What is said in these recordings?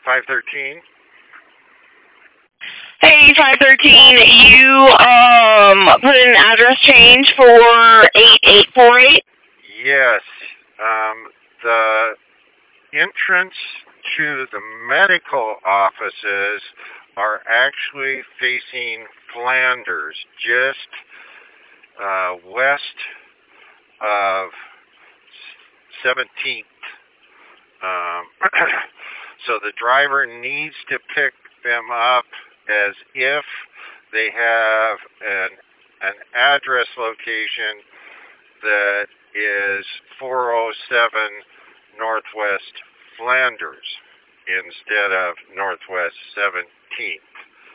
513. Hey, 513, you put in an address change for 8848? Yes. The entrance to the medical offices are actually facing Flanders, just west of 17th. So the driver needs to pick them up as if they have an address location that is 407 Northwest Flanders instead of Northwest 17th.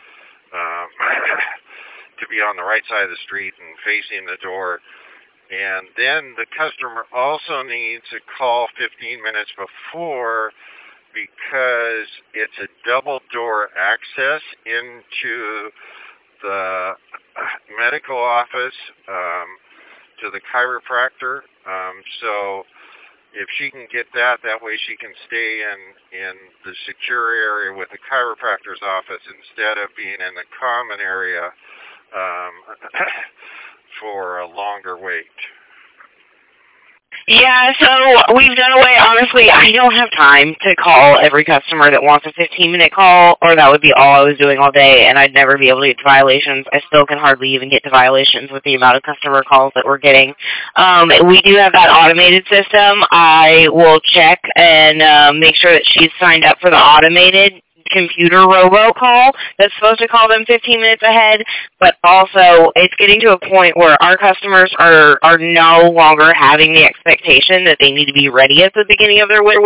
To be on the right side of the street and facing the door. And then the customer also needs to call 15 minutes before, because it's a double door access into the medical office to the chiropractor. So if she can get that way she can stay in the secure area with the chiropractor's office instead of being in the common area for a longer wait. Yeah, so we've done away, honestly, I don't have time to call every customer that wants a 15-minute call, or that would be all I was doing all day, and I'd never be able to get to violations. I still can hardly even get to violations with the amount of customer calls that we're getting. We do have that automated system. I will check and make sure that she's signed up for the automated computer robocall that's supposed to call them 15 minutes ahead, but also it's getting to a point where our customers are no longer having the expectation that they need to be ready at the beginning of their